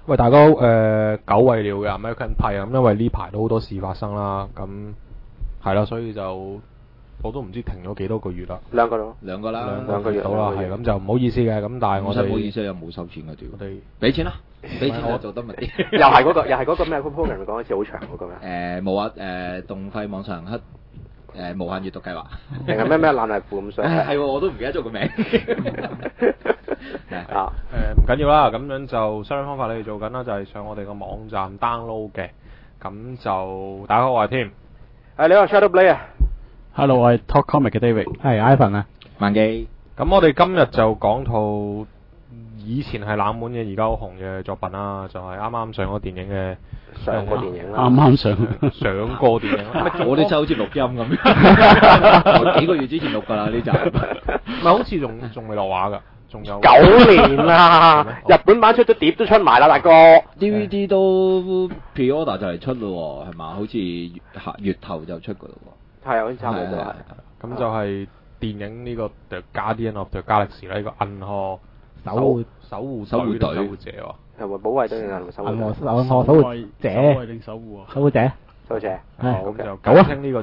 喂，大家久違了嘅 American Pie 咁，因為呢排都好多事發生啦，咁係啦，所以就我都唔知停咗幾多個月啦。 兩個啦， 兩個月到啦，係咁就唔好意思嘅，咁但係我哋唔好意思，又冇收錢嘅屌。 我哋俾錢啦，俾錢我做得咪啲。 又係嗰個咩 program 講一次好長嗰個咩？ 冇啊，動費網上黑無限閱讀計劃。 定係咩爛泥扶咁上？ 係喎，我都唔記得咗個名。 啊唔緊要啦，咁樣就相關方法你哋做緊啦，就係上我哋個網站 download 嘅，咁就大家好，我係 Tim。 你好 Shadow Play 啊 ，Hello， 我係 Talk Comic 嘅 David，係 Ivan 啊， 萬記。 咁我哋今日就講套以前係冷門嘅，而家好紅嘅作品啦，就係啱啱上咗電影嘅上過電影啦， 啱啱上過電影啦。 我啲真係好似錄音咁，我幾個月之前錄㗎啦呢集， 唔係好似仲未落畫㗎。仲有 9年啦，日本版出咗碟都出埋啦，大哥。 DVD 都 pre-order 就嚟出咯喎，係嘛？好似月頭就出㗎咯喎。 係啊，好似差唔多。 咁就係電影呢個 The Guardian of the Galaxy 呢個銀河守護隊喎。 係咪保衛隊定係守護？ 銀河守護者。守護定守護啊？守護者。 守護者。 咁就簡稱呢個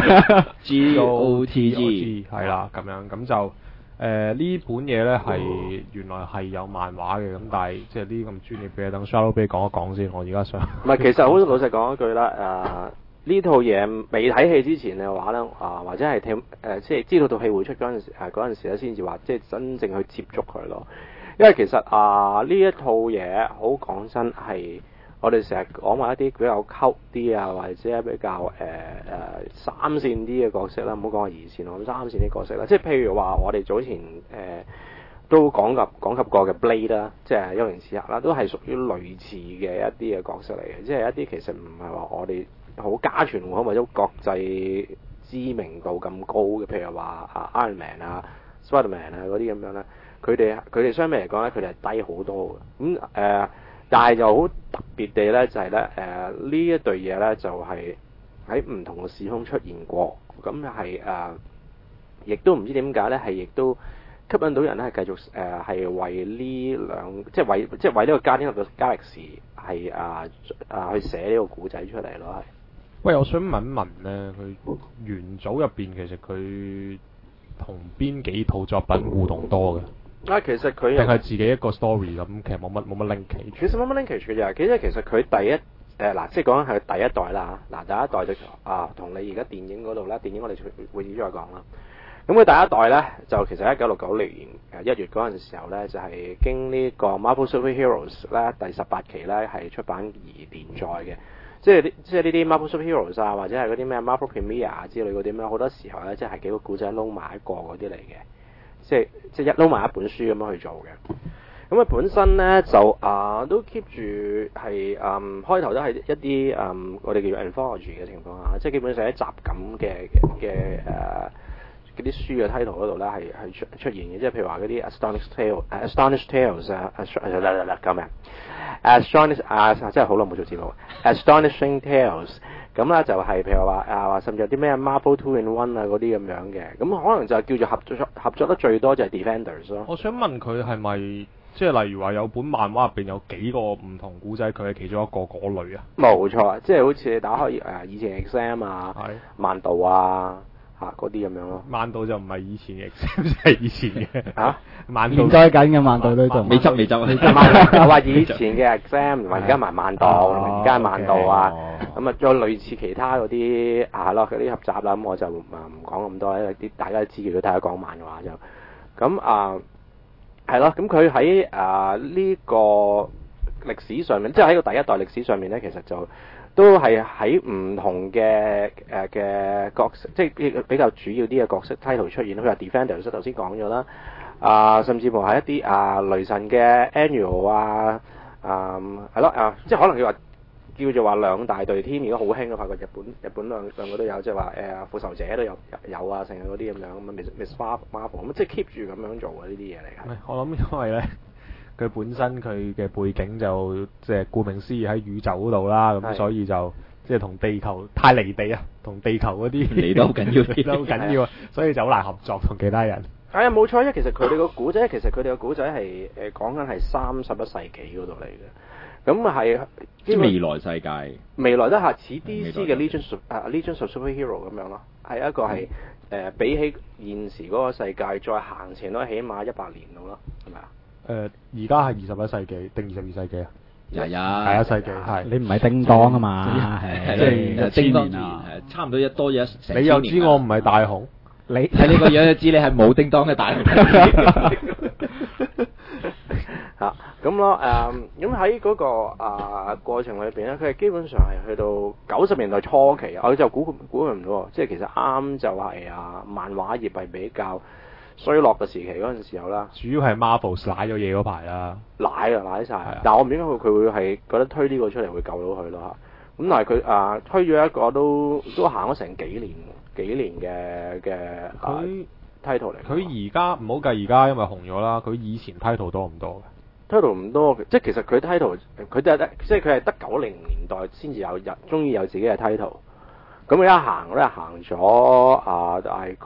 GOTG 係啦，咁樣咁就。呢本嘢咧係原來係有漫畫嘅，咁但係即係呢啲咁專業嘅嘢，等 Shadow 俾講一講先。我而家想唔係，其實好老實講一句啦，呢套嘢未睇戲之前嘅話咧，或者係即係知道套戲會出嗰陣時咧，先至話即係真正去接觸佢咯。因為其實呢一套嘢好講真係。我哋成日講話一啲比較溝啲啊，或者比較三線啲嘅角色啦，唔好講話二線，我諗三線啲角色啦，即係譬如話我哋早前都講及過嘅 Blade 啦，即係幽靈刺客啦，都係屬於類似嘅一啲嘅角色嚟嘅，即係一啲其實唔係話我哋好家傳戶曉或者國際知名度咁高嘅，譬如話Iron Man 啊、Spider-Man 啊嗰啲咁樣咧，佢哋相比嚟講咧，佢哋係低好多嘅，咁但係就好特別地咧，就係咧呢一對嘢咧，就係喺唔同嘅時空出現過，咁係亦都唔知點解咧，係亦都吸引到人咧，係繼續係為呢即係為呢個 Guardian of the Galaxy 係去寫呢個古仔出嚟咯，係。 喂，我想問一問咧，佢元祖入邊其實佢同邊幾套作品互動多嘅？ 其實佢定係自己一個 story 咁，其實冇乜 linkage。 其實冇乜 linkage 嘅，其實佢第一即係講緊係第一代啦嚇。第一代就同你而家電影嗰度咧，電影我哋會再講啦。咁佢第一代咧就其實1969年1月嗰陣時候咧，就係經呢個 Marvel Super Heroes 咧第18期咧係出版而連載嘅。即係呢啲 Marvel Super Heroes 啊，或者係嗰啲咩 Marvel Premiere 之類嗰啲咩，好多時候咧即係幾個古仔撈埋一個嗰啲嚟嘅。即係一撈埋一本書咁樣去做嘅，咁佢本身咧就都 keep 住係開頭都係一啲我哋叫做 anthology 嘅情況下，即係基本上喺集錦嘅嗰啲書嘅 title 嗰度咧係出現嘅，即係譬如話嗰啲 Astonishing Tales 救命 Astonishing 真係好耐冇做節目 Astonishing Tales。咁咧就係譬如話甚至有啲咩 Marvel 2-in-1啊嗰啲咁樣嘅，咁可能就係叫做合作得最多就係 Defenders 咯。 我想問佢係咪即係例如話有本漫畫入邊有幾個唔同古仔，佢係其中一個嗰類啊？ 冇錯，即係好似你打開以前 Exam 啊、漫道啊嗰啲咁樣咯。 漫道就唔係以前嘅 Exam， 係以前嘅漫道連載緊嘅漫道都仲未執。 我話以前嘅 Exam 同埋而家埋漫道，而家漫道啊。咁啊，再類似其他嗰啲係咯，嗰啲合集啦，咁我就唔講咁多，因為啲大家都知，如果睇下講漫畫就咁係咯。咁佢喺呢個歷史上面，即係喺個第一代歷史上面咧，其實就都係喺唔同嘅角色，即係比較主要啲嘅角色 title 出現。譬如話 Defenders 頭先講咗啦，甚至乎係一啲雷神嘅 Annual 係咯即係可能佢話。叫做話兩大隊添，而家好興啊！發覺日本兩個都有，即係話復仇者都有啊，成日嗰啲咁樣咁 Miss Marvel 咁，即係 keep 住咁樣做嘅呢啲嘢嚟嘅。 我諗因為咧，佢本身佢嘅背景就即係顧名思義喺宇宙嗰度啦，咁所以就即係同地球太離地啊，同地球嗰啲離得好緊要， 離得好緊要，所以就好難合作同其他人。 係啊，冇錯，因為其實佢哋個古仔，其實佢哋個古仔係講緊係31世紀嗰度嚟嘅。咁係即係未來世界， 未來都係似 DC 嘅 Legion of Superhero 咁樣咯，係一個係比起現時嗰個世界再行前都起碼100年到啦，係咪啊？ 而家係21世紀定22世紀啊？21世紀係。 你唔係叮當啊嘛？ 係即係叮當係差唔多多咗成。 你又知我唔係大雄？ 你睇你個樣就知你係冇叮當嘅大雄。 嚇咁咯咁喺嗰個過程裏邊咧，佢係基本上係去到90年代初期，我就估佢唔到，即係其實啱就係漫畫業係比較衰落嘅時期嗰陣時候啦。 主要係 Marvel 瀨咗嘢嗰排啦， 瀨晒。但係我唔知佢會係覺得推呢個出嚟會救到佢咯嚇。咁但係佢推咗一個都行咗成幾年嘅佢 title 嚟。 佢而家唔好計而家，因為紅咗啦。佢以前 title 多唔多嘅？ title 唔多嘅，即係其實佢 title 佢都係即係佢係得90年代先至有人中意有自己嘅 title。咁佢一行咧行咗大概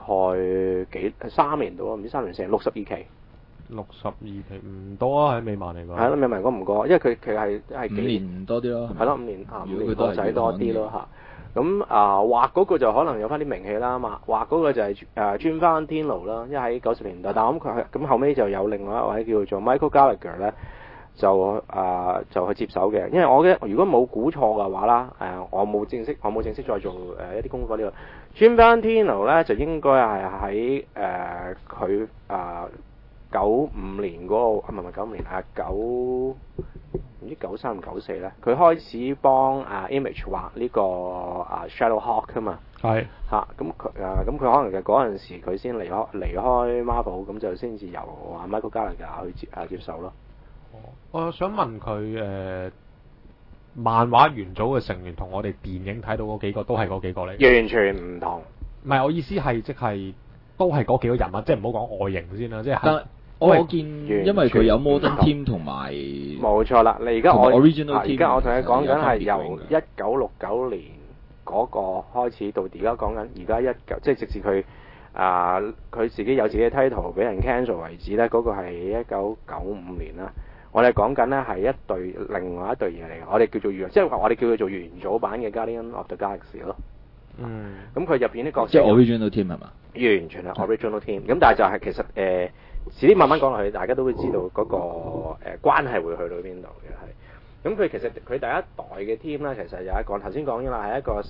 3年到，唔知3年4年62期。62 期唔多啊，喺美漫嚟講。 係咯，美漫講唔過，因為佢係5 年多啲咯。 係咯，5年5年個仔多啲咯嚇。咁畫嗰個就可能有翻啲名氣啦嘛，畫嗰個就係專翻天奴啦，因為喺90年代，但係我諗佢咁後尾就有另外一位叫做 Michael Gallagher 咧，就去接手嘅，因為我嘅如果冇估錯嘅話啦，我冇正式再做一啲功課呢個專翻天奴咧，就應該係喺佢95年嗰個唔係95年唔知93、94咧，佢開始幫Image 畫呢個Shadowhawk 啊嘛，係嚇咁佢可能就嗰陣時佢先離開 Marvel， 咁就先至由Michael Gallagher 去接手咯。 我想問佢漫畫元祖嘅成員同我哋電影睇到嗰幾個都係嗰幾個嚟？ 完全唔同。 唔係，我意思係即係都係嗰幾個人物，即係唔好講外形先啦，即係。 我見因為佢有 Modern Team 同埋冇錯啦，你而家我 Original Team 而家我同你講緊係由1969年嗰個開始到而家講緊而家即係直至佢佢自己有自己嘅 title 俾人 cancel 為止咧，嗰個係1995年啦。我哋講緊咧係另外一對嘢嚟嘅，我哋叫做即係我哋叫佢做元祖版嘅 Guardian of the Galaxy 咯。咁佢入邊啲角色即係 Original Team 係嘛？ 完全係 Original Team。咁但係就係其實遲啲慢慢講落去，大家都會知道嗰個關係會去到邊度嘅係。咁佢其實佢第一代嘅 team 咧，其實有一個頭先講咗啦，係一個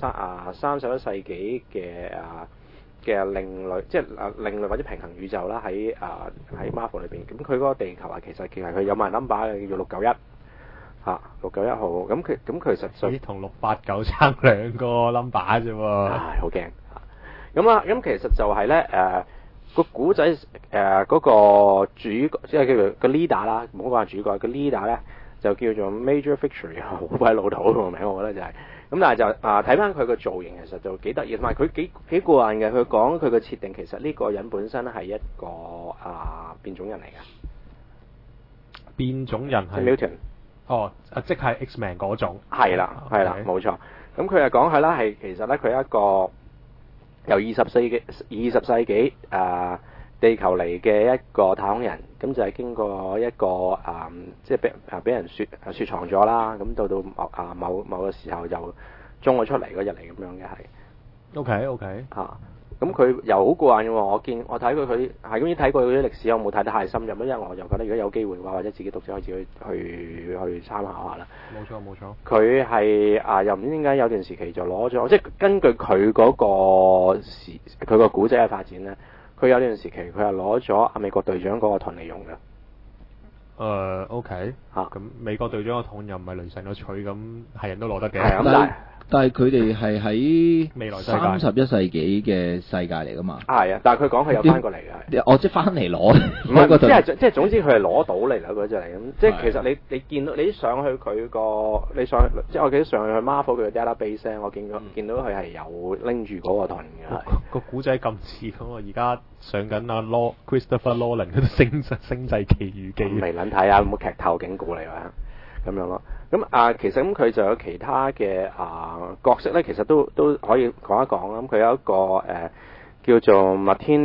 31世紀嘅另類，即係另類或者平衡宇宙啦，喺 Marvel 裏邊。咁佢嗰個地球其實佢有埋 number 嘅，叫691嚇691號。咁其實就同689爭2個 number 啫喎。 唉，好驚咁其實就係咧個古仔嗰個主角即係叫做個 leader 啦，唔好講係主角，個 leader 咧就叫做 Major Victory， 好鬼老土個名，我覺得就係。咁但係就睇翻佢個造型，其實就幾得意，同埋佢幾過癮嘅。佢講佢個設定，其實呢個人本身係一個變種人嚟嘅。 變種人係 Mutant。哦， 即係 X-Men 嗰種。 係啦，冇錯。咁佢就講係啦，其實咧佢係一個由20世紀地球嚟嘅一個太空人，咁就係經過一個即係俾人雪藏咗啦，咁到某個時候就衝咗出嚟嗰日嚟咁樣嘅係。 OK 咁佢又好過癮嘅喎，我睇佢係咁睇過佢啲歷史，我冇睇得太深入，因為我就覺得如果有機會嘅話，或者自己讀者可以自己去參考下啦。 冇錯。 佢係又唔知點解有段時期就攞咗，即係根據佢嗰佢個古仔嘅發展咧，佢有段時期佢係攞咗美國隊長嗰個盾嚟用嘅。 OK 咁美國隊長個盾又唔係雷神個錘，咁係人都攞得嘅。 但係佢哋係喺未來世界 31世紀嘅世界嚟噶嘛？ 係啊，但係佢講佢有翻過嚟嘅。 即係翻嚟攞。 唔係，即係總之佢係攞到嚟啦嗰隻嚟咁。即係其實你見到你上去佢個即係我記得上去 Marvel 佢嘅 database 我見到佢係有拎住嗰個盾嘅。 個古仔咁似咁啊！而家上緊Christopher Nolan 嗰啲星際奇遇記。 未撚睇啊！冇劇透警告嚟啊！咁樣咯。咁其實咁佢就有其他嘅角色咧，其實都可以講一講啦。咁佢有一個叫做 Martinez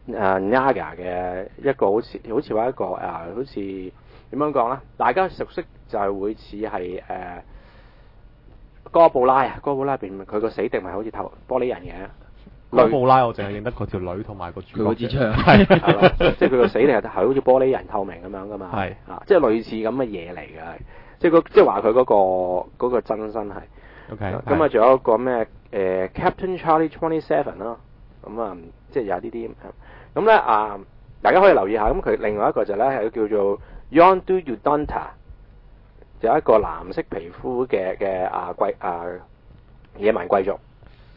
Naga 嘅一個好似話一個好似點樣講咧？大家熟悉就係會似係哥布拉啊，哥布拉入邊佢個死敵咪好似頭玻璃人嘅。 哥布拉我淨係認得嗰條女同埋個主角。 佢嗰支槍係即係佢個死敵係好似玻璃人透明咁樣噶嘛。 係即係類似咁嘅嘢嚟嘅，即係話佢嗰個真身係。 OK。 咁啊，仲有一個咩Captain Charlie 27啦，咁啊，即係有呢啲咁咧大家可以留意下。咁佢另外一個就咧係叫做 Yondu Udonta， 就有一個藍色皮膚嘅野蠻貴族。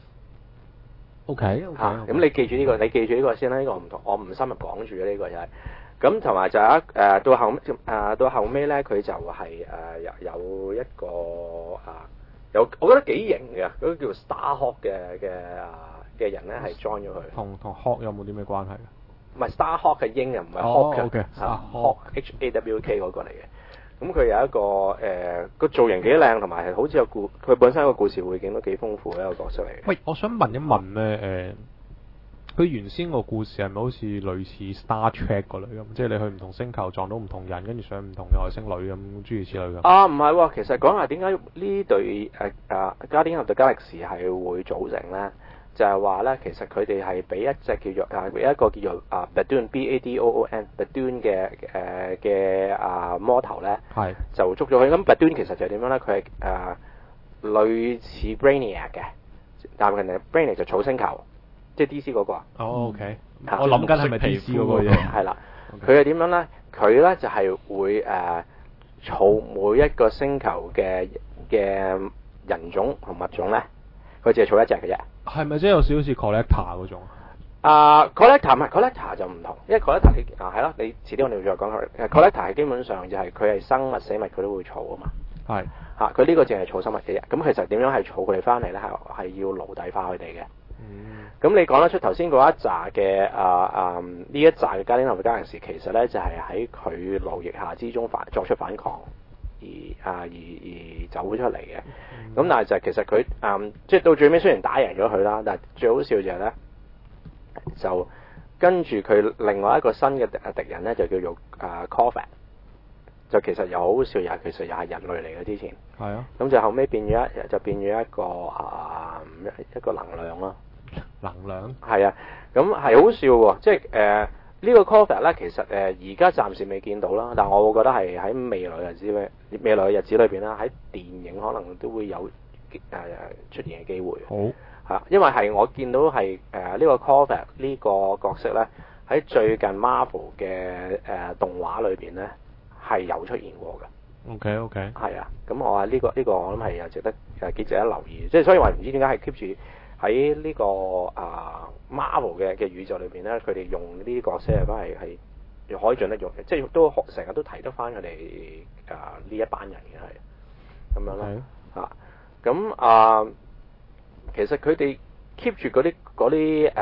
OK。 咁你記住呢個先啦。呢個我唔深入講住嘅呢個就係。咁同埋就有到後尾咧，佢就係有一個我覺得幾型嘅嗰個叫 Starhawk 嘅人咧係 join 咗佢。同 Hawk 有冇啲咩關係？ 唔係 Starhawk 嘅鷹啊，唔係 Hawk 嘅。 Hawk HAWK 嗰個嚟嘅。咁佢有一個個造型幾靚，同埋係好似佢本身個故事背景都幾豐富嘅一個角色嚟嘅。 喂，我想問一問咧佢原先個故事係咪好似類似 Star Trek 嗰類咁？即係你去唔同星球撞到唔同人，跟住上唔同嘅外星女咁，諸如此類咁。唔係喎， 其實講下點解呢隊Guardians of the Galaxy 係會組成咧？就係話咧，其實佢哋係俾一隻叫做一個叫做Badoon Badoon Badoon 嘅魔頭咧，就捉咗佢。咁 Badoon 其實就係點樣咧？佢係類似 Brainiac 嘅，但係人哋 Brainiac 就草星球。即係 DC 嗰個啊。 OK。我諗緊係咪 DC 嗰個嘢？ 係啦。佢係點樣咧？佢咧就係會儲每一個星球嘅人種同物種咧，佢淨係儲一隻嘅啫。 係咪即係有少少似 Collector 嗰種 ？Collector 唔係 Collector 就唔同，因為 Collector 係咯，你遲啲我哋會再講佢。Collector 係基本上就係佢係生物死物佢都會儲啊嘛。係。佢呢個淨係儲生物嘅啫。咁其實點樣係儲佢哋翻嚟咧？係要奴隸化佢哋嘅。咁你講得出頭先嗰一紮嘅呢一紮嘅Guardians of the Galaxy其實咧就係喺佢奴役下之中作出反抗而走出嚟嘅。咁但係就其實佢即係到最尾雖然打贏咗佢啦，但係最好笑就係咧就跟住佢另外一個新嘅敵人咧就叫做Corvax， 就其實又好笑，其實又係人類嚟嘅之前。係啊。咁就後尾變咗一個能量咯。 能量係啊，咁係好笑喎，即係呢個 Corvax 咧，其實而家暫時未見到啦，但我會覺得係喺未來嘅日子裏邊啦，喺電影可能都會有出現嘅機會。好因為係我見到係呢個 Corvax 呢個角色咧，喺最近 Marvel 嘅動畫裏邊咧係有出現過嘅。 OK。 係啊，咁我話呢個我諗係又值得幾值得留意，即係所以話唔知點解係 keep 住。喺呢個Marvel 嘅宇宙裏邊咧，佢哋用呢啲角色都係可以盡得用嘅，即係都成日都提得翻佢哋呢一班人嘅係咁樣咯。咁其實佢哋 keep 住嗰啲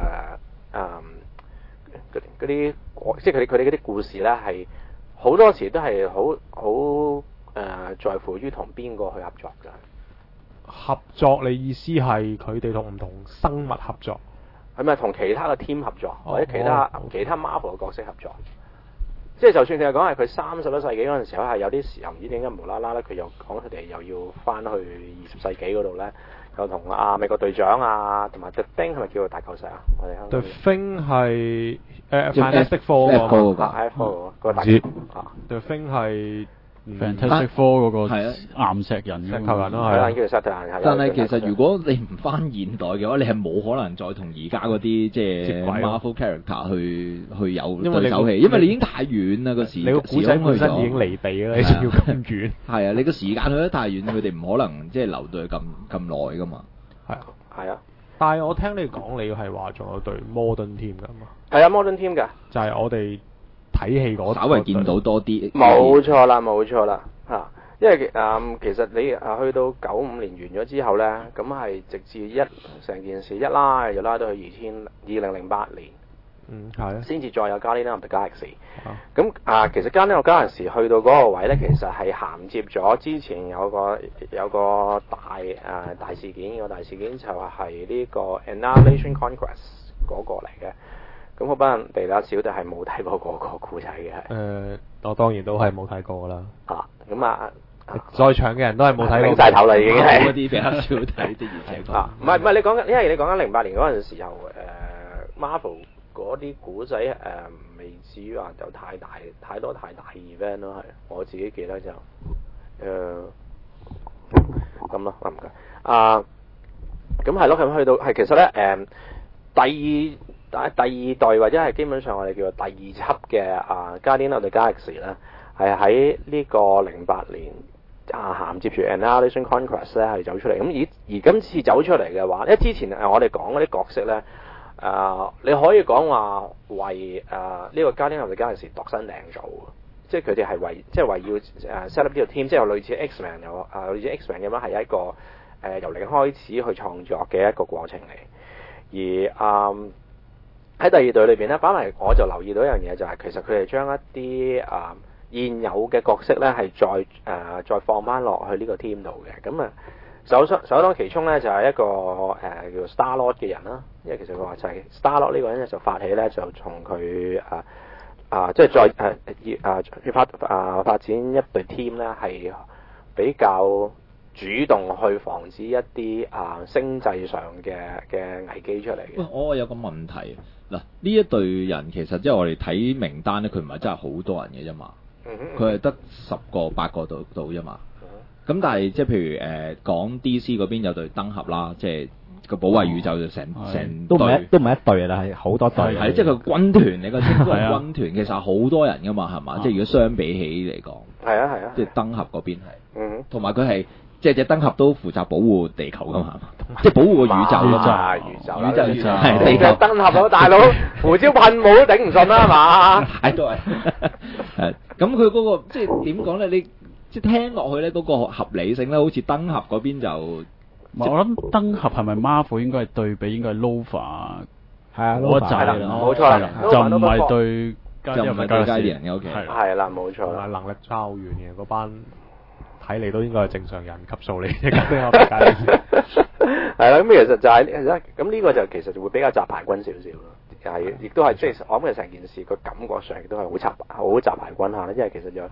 即係佢哋嗰啲故事咧，係好多時都係好在乎於同邊個去合作㗎。 合作，你意思係佢哋同唔同生物合作？ 係咪同其他嘅 team 合作，或者其他 Marvel 嘅角色合作？即係就算佢係講係佢31世紀嗰陣時候係有啲時候唔知點解無啦啦咧，佢又講佢哋又要翻去20世紀嗰度咧，又同美國隊長同埋 The Thing 係咪叫做大舊石啊？我哋香港 The Thing 係Fantastic Four 嗰個大 The Thing 係。 Fantastic Four 嗰個岩石人石頭人咯， 係叫石頭人。 但係其實如果你唔翻現代嘅話，你係冇可能再同而家嗰啲即係 Marvel character 去有對手戲，因為你已經太遠啦個時。你個古仔本身已經離地啦，你仲要咁遠。 係啊，你個時間去得太遠，佢哋唔可能即係留到佢咁耐噶嘛。 係啊。 但係我聽你講，你係話仲有隊 Modern Team 㗎嘛？ 係啊 ，Modern Team 㗎。就係我哋。睇戲嗰稍微見到多啲， 冇錯啦因為其實你去到95年完咗之後咧，咁係直至成件事一拉就拉到去2008年， 係先至再有 Guardians of the Galaxy。咁其實 Guardians of the Galaxy 去到嗰個位咧，其實係銜接咗之前有個大事件，個大事件就係呢個 Annihilation Conquest 嗰個嚟嘅。 咁好班人哋啦，小弟係冇睇過嗰個故仔嘅。 我當然都係冇睇過啦。 咁在場嘅人都係冇睇過。 擰晒頭啦，已經係。 嗰啲比較少睇啲而且講。 唔係你講緊，因為你講緊08年嗰陣時候，Marvel 嗰啲古仔未至於話就太多太大 event 咯，係我自己記得就咁咯，唔該。咁係咯，咁去到係其實咧第二代或者係基本上我哋叫做第二輯嘅Guardian of the Galaxy 咧，係喺呢個08年銜接住 Annihilation Conquest 咧係走出嚟。咁而今次走出嚟嘅話，因為之前我哋講嗰啲角色咧，你可以講話為呢個 Guardian of the Galaxy 度身訂造，即係佢哋係為要set up 呢個 team，即係類似 X-Men 類似 X-Men 咁樣係一個由零開始去創作嘅一個過程嚟。而喺第二隊裏邊咧，反為我就留意到一樣嘢，就係其實佢哋將一啲現有嘅角色咧係再放翻落去呢個 team 度嘅。咁首當其衝咧就係一個叫 Star-Lord 嘅人啦。因為其實佢話就係 Star-Lord 呢個人咧就發起咧就從佢即係再發展一隊 team 咧係比較主動去防止一啲星際上嘅危機出嚟嘅。 喂，我有個問題嗱，呢一隊人其實即係我哋睇名單咧，佢唔係真係好多人嘅啫嘛，佢係得10個8個到啫嘛。咁但係即係譬如講 DC 嗰邊有隊燈俠啦，即係個保衛宇宙就成都唔係一隊啦，係好多隊。 係即係佢軍團，你個稱呼係軍團，其實好多人噶嘛，係嘛？即係如果相比起嚟講， 係啊， 即係燈俠嗰邊係，同埋佢係。即係隻燈俠都負責保護地球噶嘛，即係保護個宇宙咯，宇宙係地球燈俠咯，大佬胡椒噴霧都頂唔順啦，係嘛？ 係都係。咁佢嗰個即係點講咧？你即係聽落去咧，嗰個合理性咧，好似燈俠嗰邊就我諗燈俠係咪 Marvel 應該係對比應該係 Nova 係啊嗰一紮冇錯啦， 就唔係對階人嘅 OK 係啦，冇錯啦， 能力差好遠嘅嗰班。睇嚟都應該係正常人級數嚟嘅，係啦，咁其實就係咁呢個就其實就會比較雜牌軍少少咯，係亦都係即係我諗嘅成件事個感覺上亦都係好雜牌軍下啦，因為其實有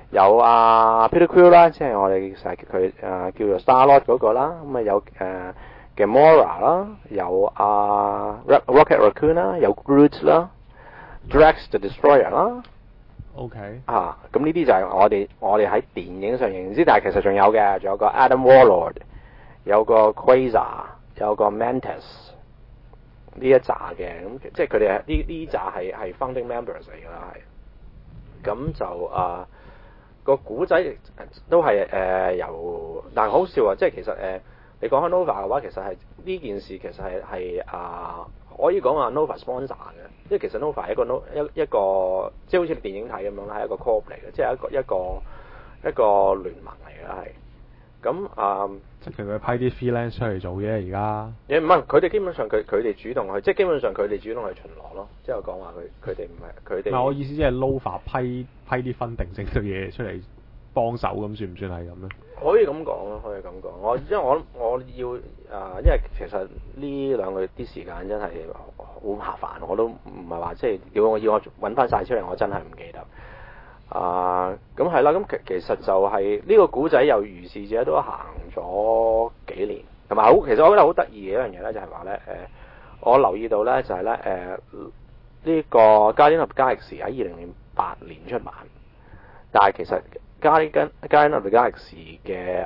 Peter Quill 啦，即係我哋成日叫佢叫做 Star-Lord 嗰個啦，咁有Gamora 啦，有Rocket Raccoon 啦，有 Groot 啦 ，Drax the Destroyer 啦。 OK 咁呢啲就係我哋喺電影上認知，但係其實仲有個 Adam Warlord， 有個 Quasar， 有個 Mantis 呢一紮嘅，咁即係佢哋呢紮係 founding members 嚟㗎啦，係咁就個古仔都係由，但係好笑啊！即係其實你講開 Nova 嘅話，其實係呢件事其實係可以講話 Nova sponsor 嘅，因為其實 Nova 係一個即係好似電影睇咁樣啦，係一個 corp 嚟嘅，即係一個聯盟嚟嘅係。咁即係其實批啲 freelance 出嚟做嘢而家。 唔係，佢哋基本上佢哋主動去，即係基本上佢哋主動去巡邏咯。即係我講話佢哋唔係佢哋。唔係我意思，即係 Nova 批啲分定性嘅嘢出嚟幫手咁，算唔算係咁咧？ 可以咁講咯，可以咁講。因為我要因為其實呢兩個啲時間真係好麻煩，我都唔係話即係要我揾翻晒出嚟，我真係唔記得。咁係啦，咁其實就係呢個古仔又如是者都行咗幾年，同埋其實我覺得好得意嘅一樣嘢咧，就係話咧我留意到咧就係咧呢個 Guardian of the Galaxy 喺2008年出版，但係其實Guardian of the Galaxy 嘅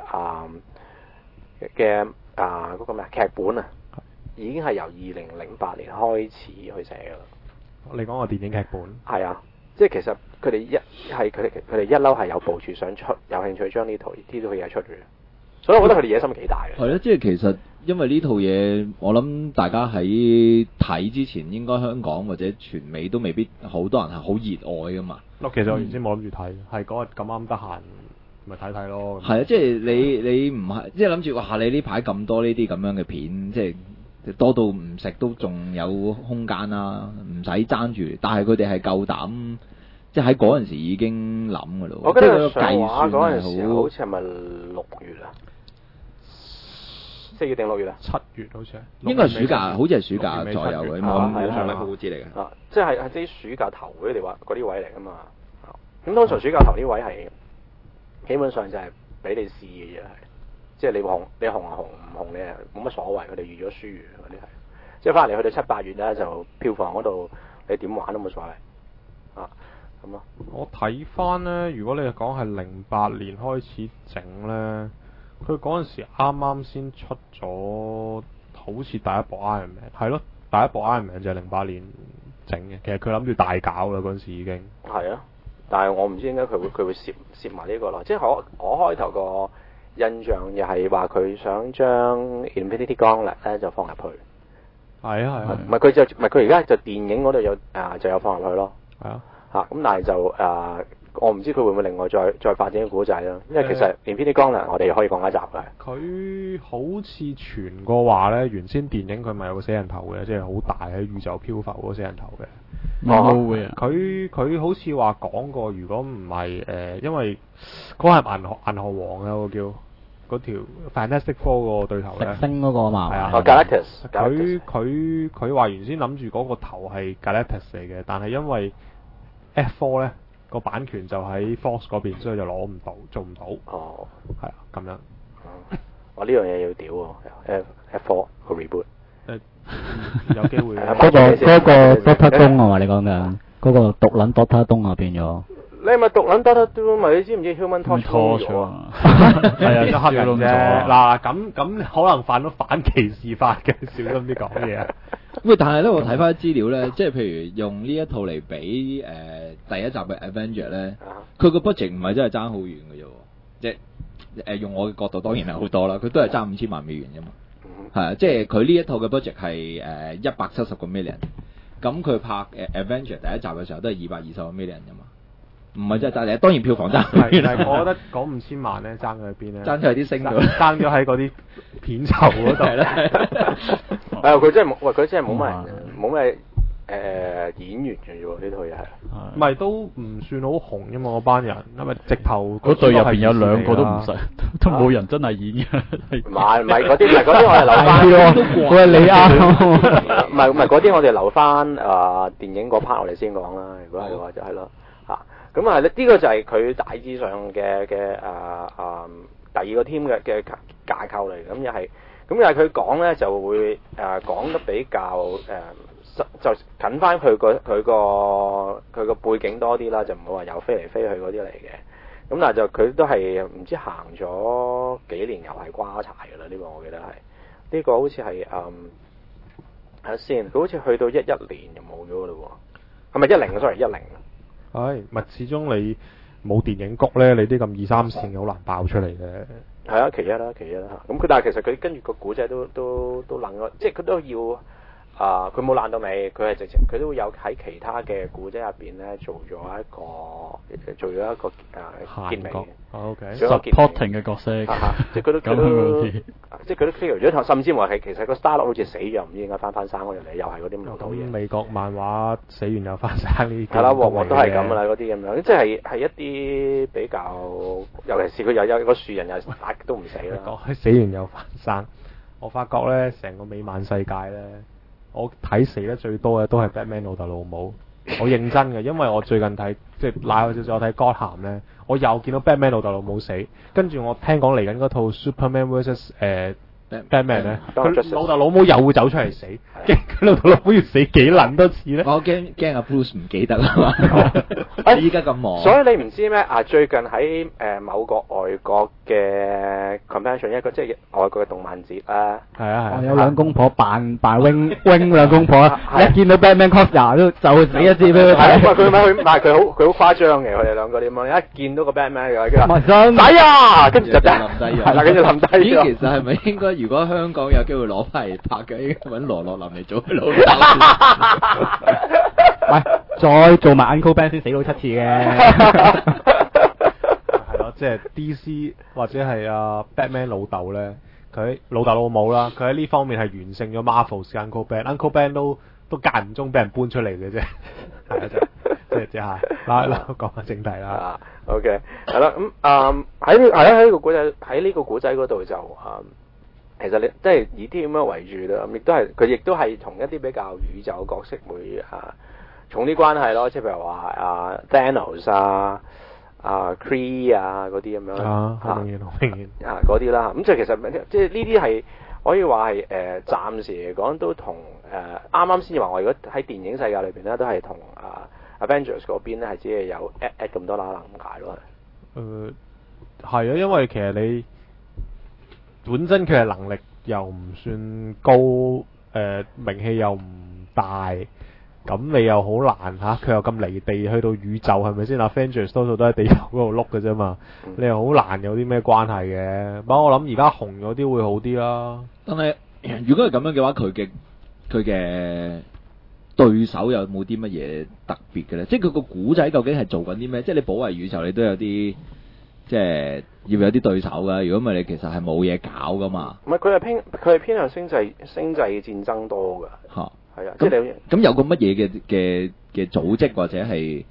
嗰個咩劇本啊，已經係由2008年開始去寫㗎啦。 你講個電影劇本？係啊，即係其實佢哋一嬲係有部署想出，有興趣將呢套嘢出嘅，所以我覺得佢哋野心幾大嘅。 係咯，即係其實因為呢套嘢，我諗大家喺睇之前，應該香港或者全美都未必好多人係好熱愛噶嘛。 其實我原先冇諗住睇，係嗰日咁啱得閒，咪睇睇咯。 係啊，即係你唔係即係諗住話你呢排咁多呢啲咁樣嘅片，即係多到唔食都仲有空間啦，唔使爭住。但係佢哋係夠膽，即係喺嗰陣時已經諗㗎咯。 我記得上畫嗰陣時好似係咪6月啊？ 4月定6月啊 ？7月好似係。 應該係暑假，好似係暑假 6月尾左右嘅， 7月冇上嚟報紙嚟嘅。 啊，即係啲暑假頭嗰啲話嗰啲位嚟噶嘛。咁通常暑假頭啲位係基本上就係俾你試嘅啫，係即係你紅啊紅唔紅你係冇乜所謂，佢哋預咗輸嘅嗰啲係。即係翻嚟去到7、8月咧，就票房嗰度你點玩都冇所謂啊咁咯。 我睇翻咧，如果你講係08年開始整咧，佢嗰陣時啱啱先出咗，好似第一部 Iron Man 係咯，第一部 Iron Man 就係08年整嘅。其實佢諗住大搞啦，嗰陣時已經係啊，但係我唔知點解佢會攝埋呢個咯。即係我開頭個印象又係話佢想將 Infinity Gauntlet 咧就放入去。 係啊係啊， 唔係佢而家就電影嗰度有就有放入去咯。 係啊嚇咁，但係就我唔知佢會唔會另外再發展個古仔啦。因為其實 Infinity Gauntlet 我哋可以講一集嘅。 佢好似傳過話咧，原先電影佢咪有個死人頭嘅，即係好大喺宇宙漂浮嗰個死人頭嘅。佢好似話講過，如果唔係因為嗰個係銀河王啊，個叫嗰條 Fantastic Four 個對頭咧， 星嗰個嘛， 係啊 ，Galactus。 佢話原先諗住嗰個頭係 Galactus 嚟嘅，但係因為 F4 咧個版權就喺 Fox 嗰邊，所以就攞唔到，做唔到。 哦， 係啊，咁樣。 我呢樣嘢要屌喎，F4 個 reboot。 有機會。 嗰個 Doctor Doom 啊嘛，你講緊嗰個毒撚 Doctor Doom 啊變咗。 你係咪毒撚 Doctor Doom 咪？你知唔知 Human Torch 啊？ 係啊，黑人啫。嗱咁可能犯咗反歧視法嘅，小心啲講嘢啊！ 喂，但係咧，我睇翻啲資料咧，即係譬如用呢一套嚟比第一集嘅 Avenger 咧，佢個 budget 唔係真係爭好遠嘅啫，即係用我嘅角度當然係好多啦，佢都係爭5000萬美元啫嘛，係啊，即係佢呢一套嘅 budget 係170個 million， 咁佢拍Avenger 第一集嘅時候都係220個 million 啫嘛。唔係真係爭，當然票房爭。 但係我覺得嗰5000萬咧爭咗喺邊咧？ 爭咗喺啲星度， 爭咗喺嗰啲片酬嗰度。 佢真係佢真係冇咩演員嘅啫喎，呢套嘢係。 唔係都唔算好紅啫嘛，嗰班人，因為直頭嗰隊入邊有2個都唔使，都冇人真係演嘅。 唔係嗰啲，我哋留翻。 喂，你啱。 唔係嗰啲，我哋留翻電影嗰 part 我哋先講啦。如果係嘅話就係咯嚇。咁啊，呢個就係佢大致上嘅第二個 team 嘅架構嚟，咁又係，咁又係佢講咧就會講得比較就近翻佢個背景多啲啦，就唔會話又飛嚟飛去嗰啲嚟嘅。咁但係就佢都係唔知行咗幾年又係瓜柴㗎啦，呢個我記得係，呢個好似係睇下先，佢好似去到11年就冇咗㗎啦喎，係咪10？sorry，10。 係，咪始終你冇電影谷咧，你啲咁2、3線嘅好難爆出嚟嘅。 係啊，其一啦。咁佢但係其實佢跟住個古仔都冷咗，即係佢都要佢冇爛到尾，佢係直情佢都有喺其他嘅古仔入邊咧做咗一個結尾嘅。 supporting 嘅角色。 即係佢都即係佢都 clear 咗，甚至乎係其實個 Starlord 好似死咗，唔知點解翻生嗰樣嘢，又係嗰啲咁老嘢。 美國漫畫死完又翻生呢啲。 係啦，鑊鑊都係咁噶啦，嗰啲咁樣，即係一啲比較，尤其是佢有個樹人又打都唔死啦。 講死完又翻生，我發覺咧成個美漫世界咧，我睇死得最多嘅都係 Batman 老豆老母。我認真嘅，因為我最近睇即係拉開少少，我睇 Gotham 咧，我又見到 Batman 老豆老母死，跟住我聽講嚟緊嗰套 Superman vs Batman 咧，佢老豆老母又會走出嚟死，驚佢老豆老母要死幾撚多次咧？ 我驚阿 Bruce 唔記得啦嘛，依家咁忙。 所以你唔知咩？最近喺某個外國嘅 convention 一個即係外國嘅動漫節啊， 係啊， 有兩公婆扮 wing 兩公婆，一見到 Batman costume 都就死一次俾佢睇。 佢好誇張嘅，佢哋兩個點樣？一見到個 Batman 嘅， 跟住抵啊！跟住就冧低咗， 係啦，跟住冧低咗。 咦，其實係咪應該？如果香港有機會攞翻嚟拍嘅，應該揾羅樂林嚟做佢老豆。 喂，再做埋 Uncle Ben 先死到7次嘅。 係咯，即係 DC 或者係Batman 老豆咧，佢老豆老母啦，佢喺呢方面係完勝咗 Marvel 嘅 Uncle Ben。Uncle Ben 都間唔中俾人搬出嚟嘅啫。係啊，即係啦，講翻正題啦。 OK， 係啦，咁喺呢個古仔嗰度就其實你即係以啲咁樣為主啦，咁亦都係佢亦都係同一啲比較宇宙角色會重啲關係咯，即係譬如話Thanos Kree 嗰啲咁樣好明顯嗰啲啦，咁即係其實即係呢啲係可以話係暫時嚟講都同啱啱先至話我如果喺電影世界裏邊咧都係同Avengers 嗰邊咧係只係有 at 咁多啦咁解咯。 係啊，因為其實你本身佢嘅能力又唔算高，名氣又唔大，咁你又好難嚇，佢又咁離地去到宇宙係咪先？Avengers 多數都喺地球嗰度碌嘅啫嘛，你又好難有啲咩關係嘅。不過我諗而家紅咗啲會好啲啦。 但係如果係咁樣嘅話，佢嘅對手有冇啲乜嘢特別嘅咧？即係佢個古仔究竟係做緊啲咩？即係你保衛宇宙，你都有啲即係要有啲對手㗎。如果唔係，你其實係冇嘢搞㗎嘛。 唔係佢係偏向星際戰爭多㗎。嚇，係啊，即係你咁有個乜嘢嘅組織或者係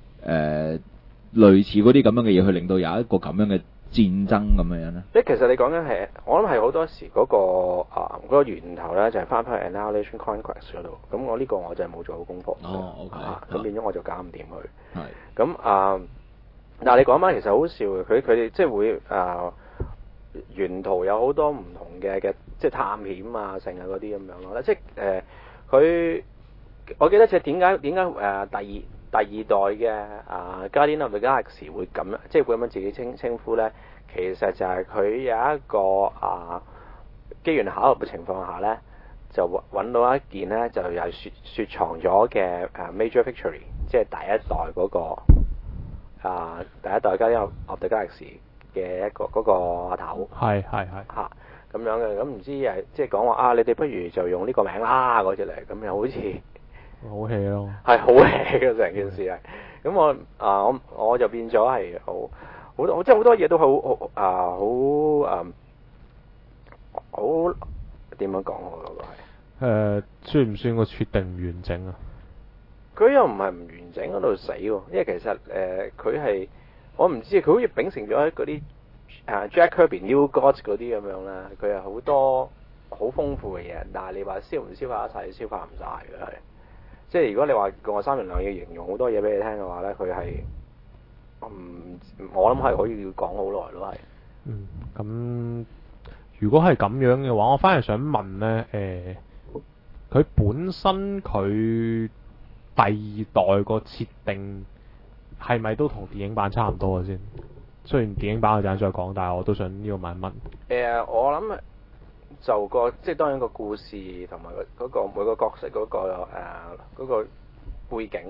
類似嗰啲咁樣嘅嘢，去令到有一個咁樣嘅戰爭咁樣咧？ 其實你講緊係，我諗係好多時嗰個源頭咧，就係翻去 Annihilation Conquest 嗰度。咁我呢個我就係冇做好功課。 哦，OK。 咁變咗我就搞唔掂佢。 係。 咁但係你講翻其實好笑嘅，佢哋即係會沿途有好多唔同嘅即係探險成啊嗰啲咁樣咯。即係佢，我記得即係點解第二代嘅Guardian of the Galaxy 會咁樣，即係會咁樣自己稱呼咧？其實就係佢有一個機緣巧合嘅情況下咧，就揾到一件咧就係雪藏咗嘅Major Victory， 即係第一代嗰個第一代Guardian of the Galaxy 嘅一個嗰個阿頭。係咁樣嘅，咁唔知即係講話你哋不如就用呢個名啦嗰隻嚟，咁又好似。 好氣咯，係好氣嘅成件事係，咁我就變咗係好多，即係好多嘢都好點樣講好嗰個係算唔算個設定唔完整啊？ 佢又唔係唔完整嗰度死喎，因為其實佢係我唔知佢好似秉承咗嗰啲Jack Kirby New Gods 嗰啲咁樣啦，佢係好多好豐富嘅嘢，但係你話消唔消化得晒，消化唔晒嘅係。即係如果你話叫我三言兩語形容好多嘢俾你聽嘅話咧，佢係我諗係可以講好耐咯，係。 咁如果係咁樣嘅話，我反而想問咧，佢本身佢第二代個設定係咪都同電影版差唔多嘅先？雖然電影版我陣再講，但係我都想呢個問一問。 我諗就即係當然個故事同埋嗰個每個角色嗰個背景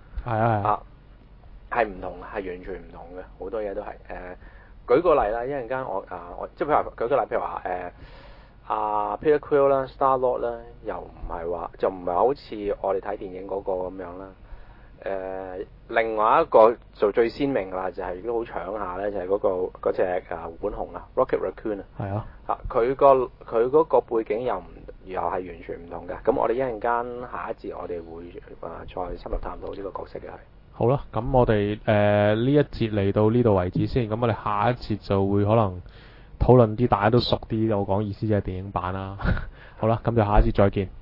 係唔同，係完全唔同嘅，好多嘢都係舉個例啦，一陣間我即係譬如話舉個例，譬如話Peter Quill 啦 Star-Lord 啦，又唔係話就唔係好似我哋睇電影嗰個咁樣啦。另外一個就最鮮明啦，就係都好搶下咧，就係嗰隻浣熊Rocket Raccoon 係啊。 佢嗰個背景又係完全唔同嘅。咁我哋一陣間下一節我哋會再深入探討呢個角色嘅係。 好啦，咁我哋呢一節嚟到呢度為止先。咁我哋下一節就會可能討論啲大家都熟啲，我講意思就係電影版啦。好啦，咁就下一節再見。